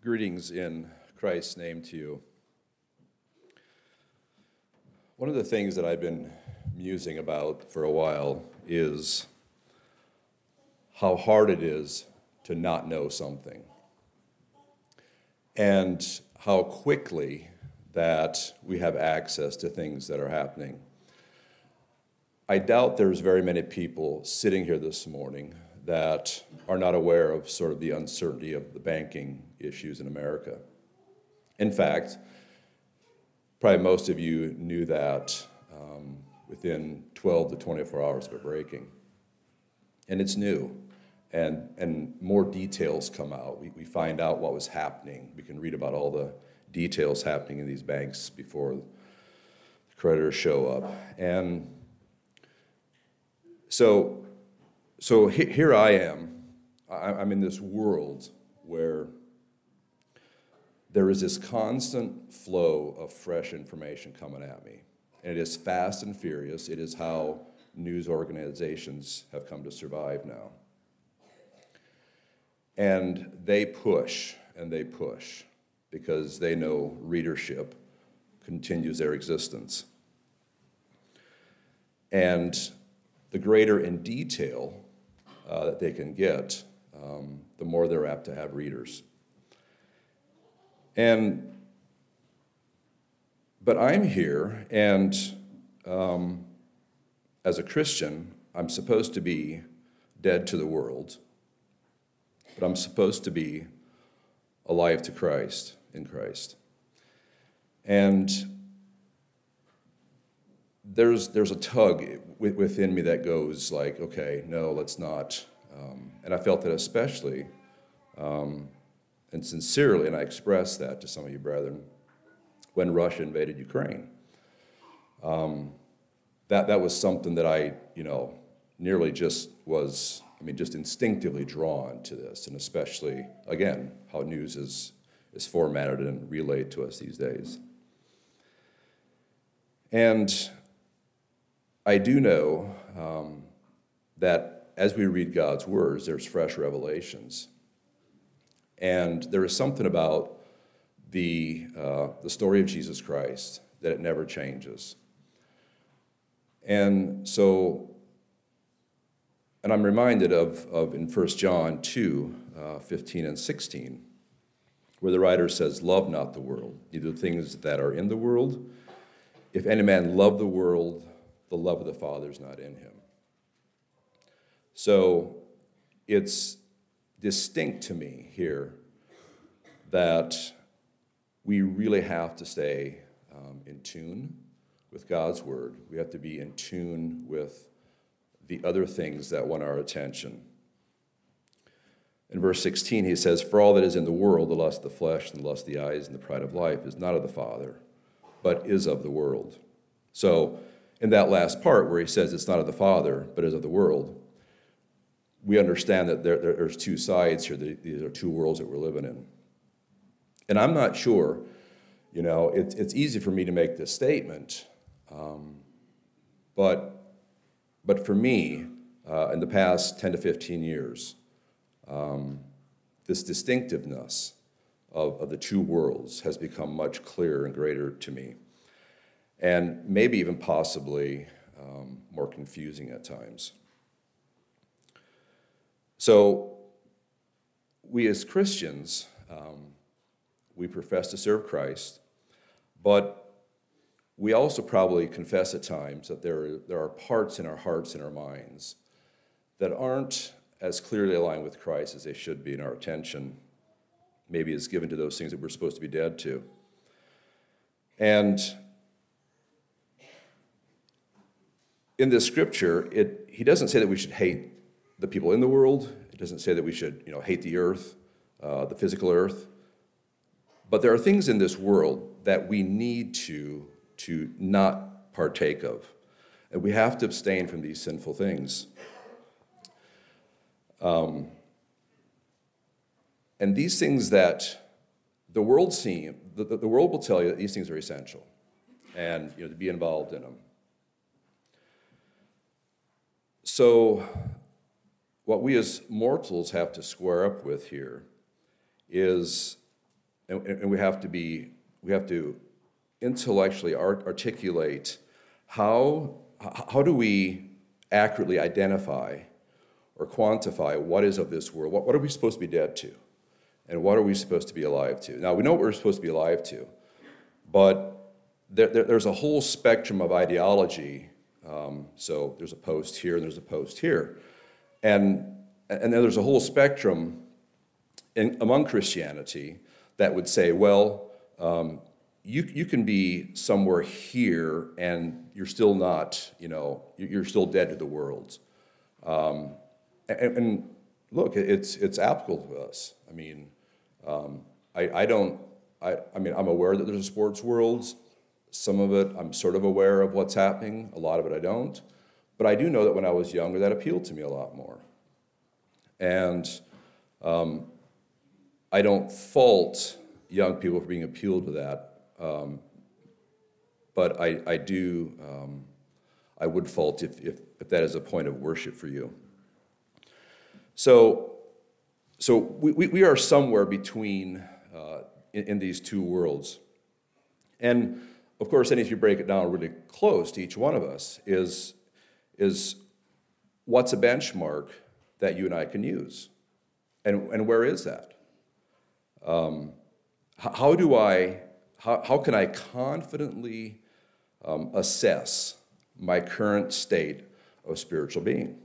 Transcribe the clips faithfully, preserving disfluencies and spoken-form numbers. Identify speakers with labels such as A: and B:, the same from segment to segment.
A: Greetings in Christ's name to you. One of the things that I've been musing about for a while is how hard it is to not know something, and how quickly that we have access to things that are happening. I doubt there's very many people sitting here this morning that are not aware of sort of the uncertainty of the banking issues in America. In fact, probably most of you knew that um, within twelve to twenty-four hours of it breaking. And it's new, and, and more details come out. We, we find out what was happening. We can read about all the details happening in these banks before the creditors show up. And so, so he, here I am. I, I'm in this world where there is this constant flow of fresh information coming at me. And it is fast and furious. It is how news organizations have come to survive now. And they push and they push because they know readership continues their existence. And the greater in detail uh, that they can get, um, the more they're apt to have readers. And, but I'm here, and um, as a Christian, I'm supposed to be dead to the world, but I'm supposed to be alive to Christ, in Christ. And there's there's a tug within me that goes like, okay, no, let's not. Um, and I felt that especially, um, and sincerely, and I expressed that to some of you brethren, when Russia invaded Ukraine. Um, that that was something that I, you know, nearly just was, I mean, just instinctively drawn to this, and especially, again, how news is, is formatted and relayed to us these days. And I do know um, that as we read God's words, there's fresh revelations. And there is something about the, uh, the story of Jesus Christ that it never changes. And so, and I'm reminded of, of in First John two, uh, fifteen and sixteen, where the writer says, "Love not the world, neither the things that are in the world. If any man love the world, the love of the Father is not in him." So it's distinct to me here that we really have to stay um, in tune with God's word. We have to be in tune with the other things that want our attention. In verse sixteen, he says, "For all that is in the world, the lust of the flesh, and the lust of the eyes, and the pride of life, is not of the Father, but is of the world." So in that last part where he says it's not of the Father, but is of the world, we understand that there, there, there's two sides here. These are two worlds that we're living in. And I'm not sure, you know, it's, it's easy for me to make this statement, um, but, but for me, uh, in the past ten to fifteen years, um, this distinctiveness of, of the two worlds has become much clearer and greater to me, and maybe even possibly um, more confusing at times. So we as Christians, um, we profess to serve Christ, but we also probably confess at times that there are, there are parts in our hearts and our minds that aren't as clearly aligned with Christ as they should be, and our attention maybe is given to those things that we're supposed to be dead to. And in this scripture, it, he doesn't say that we should hate the people in the world. It doesn't say that we should, you know, hate the earth, uh, the physical earth. But there are things in this world that we need to, to not partake of. And we have to abstain from these sinful things. Um, and these things that the world seem, the, the world will tell you that these things are essential, and, you know, to be involved in them. So what we as mortals have to square up with here is and, and we have to be, we have to intellectually art, articulate how, how do we accurately identify or quantify what is of this world. What, what are we supposed to be dead to? And what are we supposed to be alive to? Now, we know what we're supposed to be alive to, but there, there, there's a whole spectrum of ideology. Um, so there's a post here, and there's a post here. And, and then there's a whole spectrum in, among Christianity that would say, well, um, you, you can be somewhere here, and you're still not, you know, you're still dead to the world. Um, and, and look, it's it's applicable to us. I mean, um, I, I don't, I, I mean, I'm aware that there's a sports world. Some of it, I'm sort of aware of what's happening. A lot of it, I don't. But I do know that when I was younger, that appealed to me a lot more. And um, I don't fault young people for being appealed to that. Um, but I, I do, um, I would fault if, if, if that is a point of worship for you. So, so we, we, we are somewhere between uh, in, in these two worlds. And of course, then if you break it down really close to each one of us, is, is what's a benchmark that you and I can use? And, and where is that? Um, how do I, how, how can I confidently um, assess my current state of spiritual being?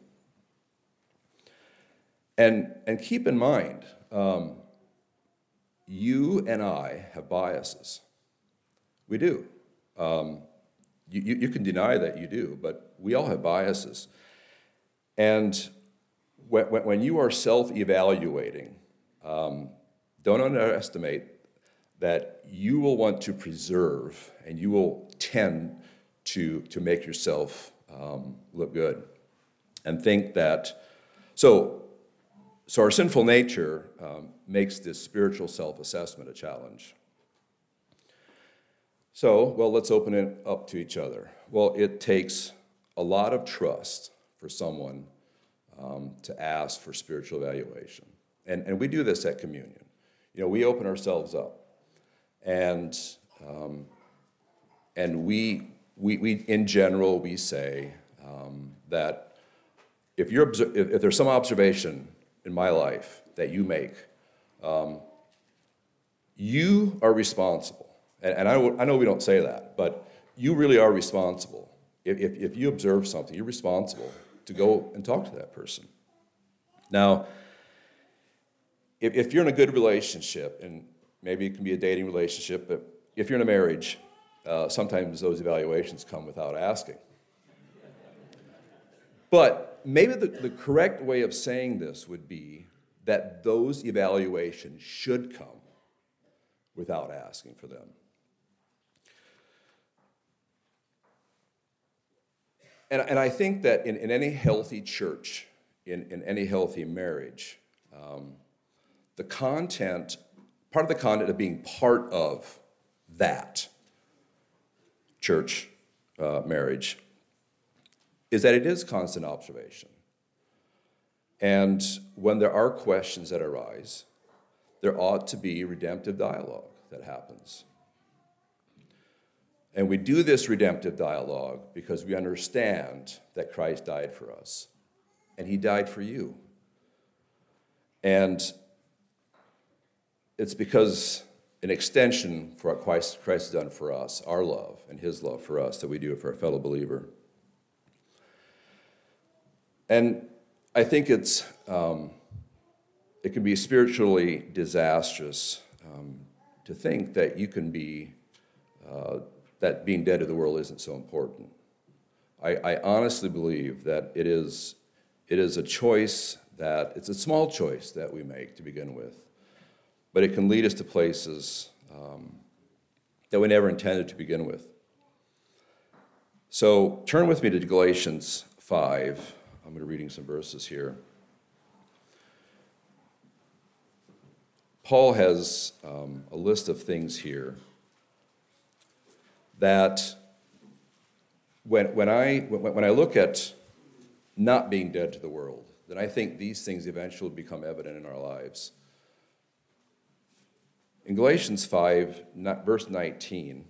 A: And, and keep in mind, um, you and I have biases. We do. Um, you, you, you can deny that you do, but we all have biases. And when, when you are self-evaluating, um, don't underestimate that you will want to preserve and you will tend to, to make yourself um, look good and think that, so, so our sinful nature um, makes this spiritual self-assessment a challenge. So, well, let's open it up to each other. Well, it takes a lot of trust for someone um, to ask for spiritual evaluation. And, and we do this at communion. You know, we open ourselves up. And um, and we, we, we, in general, we say um, that if, you're, if, if there's some observation in my life that you make, um, you are responsible. And I, I know we don't say that, but you really are responsible. If, if, if you observe something, you're responsible to go and talk to that person. Now, if, if you're in a good relationship, and maybe it can be a dating relationship, but if you're in a marriage, uh, sometimes those evaluations come without asking. But maybe the, the correct way of saying this would be that those evaluations should come without asking for them. And, and I think that in, in any healthy church, in, in any healthy marriage, um, the content, part of the content of being part of that church uh, marriage is that it is constant observation. And when there are questions that arise, there ought to be redemptive dialogue that happens. And we do this redemptive dialogue because we understand that Christ died for us. And he died for you. And it's because an extension for what Christ, Christ has done for us, our love and his love for us, that we do it for a fellow believer. And I think it's um, it can be spiritually disastrous um, to think that you can be uh, that being dead to the world isn't so important. I, I honestly believe that it is, it is a choice that, it's a small choice that we make to begin with, but it can lead us to places um, that we never intended to begin with. So turn with me to Galatians five. I'm going to be reading some verses here. Paul has um, a list of things here that when, when, I, when, when I look at not being dead to the world, then I think these things eventually become evident in our lives. In Galatians five, verse nineteen,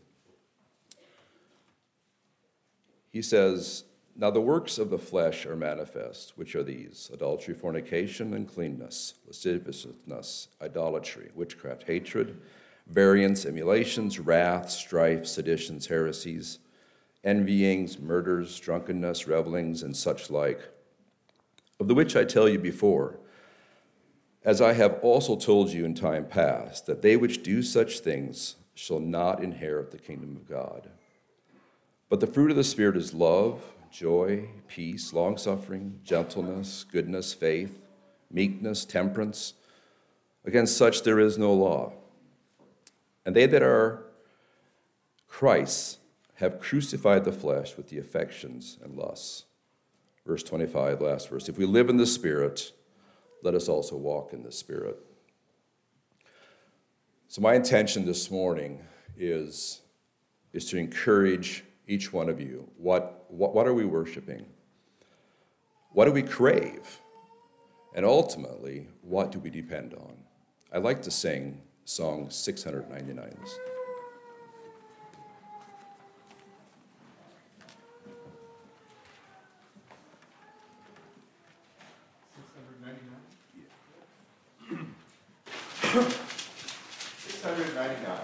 A: he says, "Now the works of the flesh are manifest, which are these: adultery, fornication, uncleanness, lasciviousness, idolatry, witchcraft, hatred, variance, emulations, wrath, strife, seditions, heresies, envyings, murders, drunkenness, revelings, and such like, of the which I tell you before, as I have also told you in time past, that they which do such things shall not inherit the kingdom of God. But the fruit of the Spirit is love, joy, peace, long-suffering, gentleness, goodness, faith, meekness, temperance. Against such there is no law. And they that are Christ's have crucified the flesh with the affections and lusts." Verse twenty-five, last verse. "If we live in the Spirit, let us also walk in the Spirit." So my intention this morning is, is to encourage each one of you. What, what, what are we worshiping? What do we crave? And ultimately, what do we depend on? I like to sing Song six ninety-nine.
B: six hundred ninety-nine.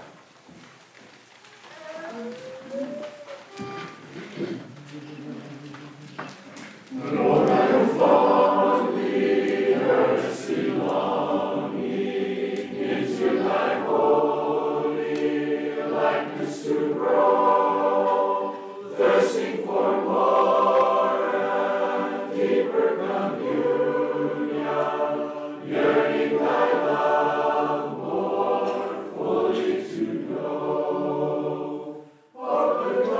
B: Lord, I am fondly, earnestly longing into thy holy likeness to grow, thirsting for more and deeper communion, yearning thy love more fully to know. Open the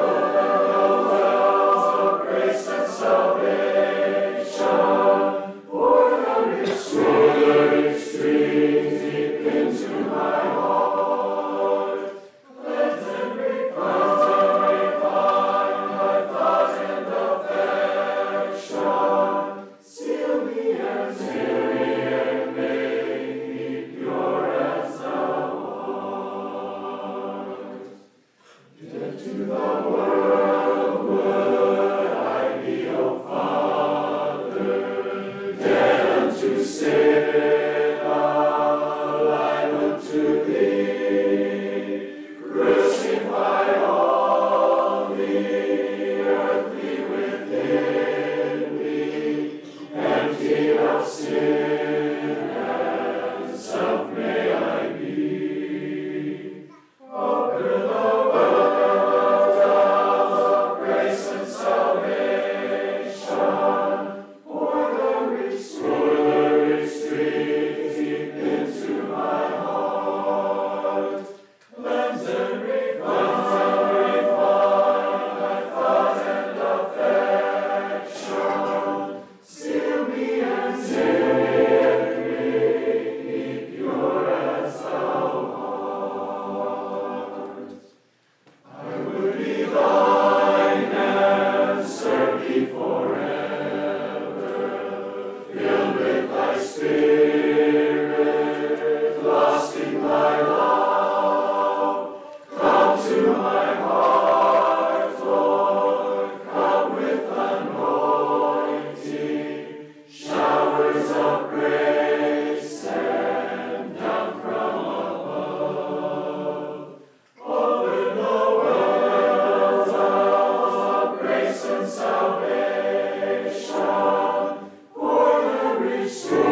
B: wells of grace and salvation, pour the rich streams deep into my heart. Cleanse and refine my thoughts and affection. Seal me and seal me and make me pure as thou art. Dead to the world would I be, O Father, dead unto sin, alive unto thee. Crucify all the earthly within me, empty of sin and self may I be. Open the wells of grace and salvation, pour the rich streams deep into my heart. Cleanse and refine my thoughts and affection. Seal me and seal me and make me pure as thou art. I would be thine and serve thee forever, filled with thy Spirit, lost in thy love. Come to my heart, Lord, come with anointing, showers of grace send down from above. Open the wells of grace and salvation, pour the rich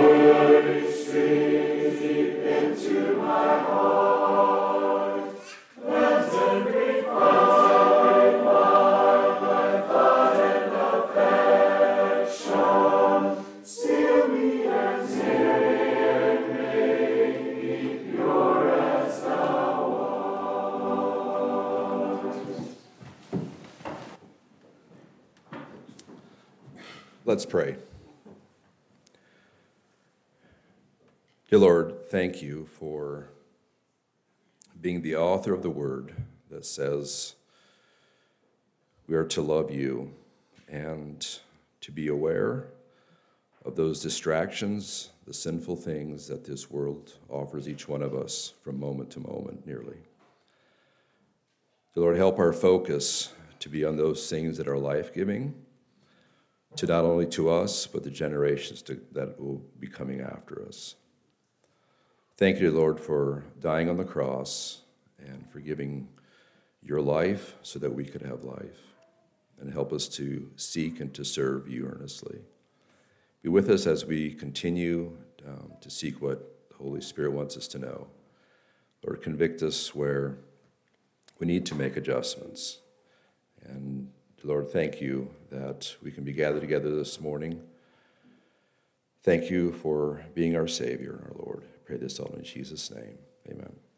B: streams deep into my heart. Cleanse and refine my thought and affection. Seal me and seal me and make me pure as thou art.
A: Let's pray. Dear Lord, thank you for being the author of the word that says we are to love you and to be aware of those distractions the sinful things that this world offers each one of us from moment to moment, nearly. Lord, help our focus to be on those things that are life-giving, to not only to us, but the generations to, that will be coming after us. Thank you, Lord, for dying on the cross and for giving your life so that we could have life. And help us to seek and to serve you earnestly. Be with us as we continue um, to seek what the Holy Spirit wants us to know. Lord, convict us where we need to make adjustments. And Lord, thank you that we can be gathered together this morning. Thank you for being our Savior and our Lord. I pray this all in Jesus' name. Amen.